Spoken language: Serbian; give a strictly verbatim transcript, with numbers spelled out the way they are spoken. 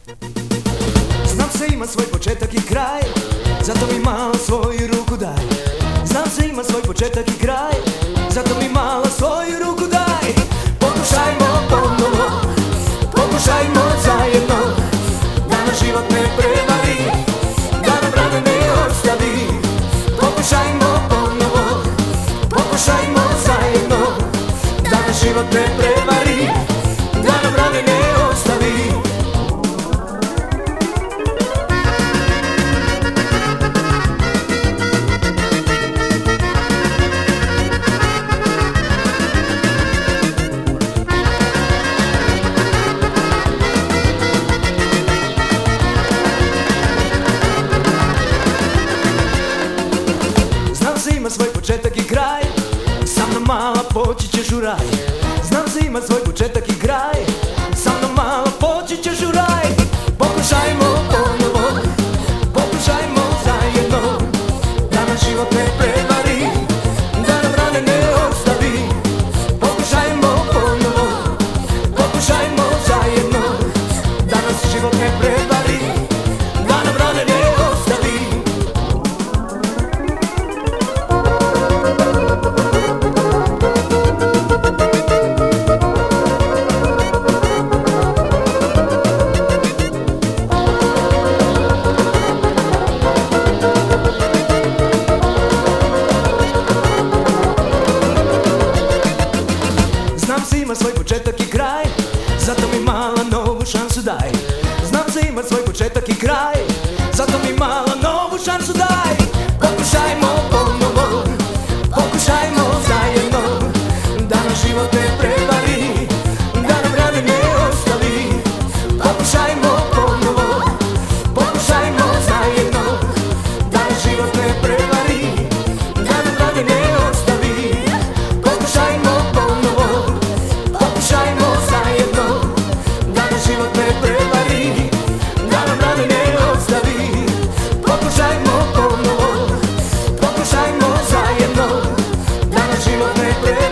Znam se ima svoj početak i kraj, zato mi malo svoju ruku daj. Znam se ima svoj početak i kraj, zato mi malo svoju ruku daj. Pokušajmo ponovo, pokušajmo zajedno, da nas život ne prevari, da nam rane ne ostavi. Pokušajmo ponovo, pokušajmo zajedno, da nas život ne prevari, da nam rane ne ostavi. Znam se ima svoj početak i kraj, sa mnom mala poći ćeš u raj. Znam se ima svoj početak i kraj, sa mnom mala poći ćeš u raj. Pokušajmo ponovo, pokušajmo zajedno, da nas život ne prevari, da nam rane ne ostavi. Pokušajmo ponovo, pokušajmo zajedno, da nas život ne prevari, da nam rane ne ostavi. Znam se ima svoj početak i kraj, zato mi mala novu šansu daj. Znam se ima svoj početak i kraj, zato mi mala novu šansu daj. Pokušajmo ponovo, pokušajmo zajedno, da nas život ne prevari, da nam rane ne ostavi. Pokušajmo ponovo, pokušajmo zajedno, da nas život ne prevari, da nam rane ne ostavi. Pokušajmo ponovo, pokušajmo zajedno, da nas život ne prevari, da nam rane ne ostavi. Pokušajmo ponovo, pokušajmo zajedno, da nas život ne prevari.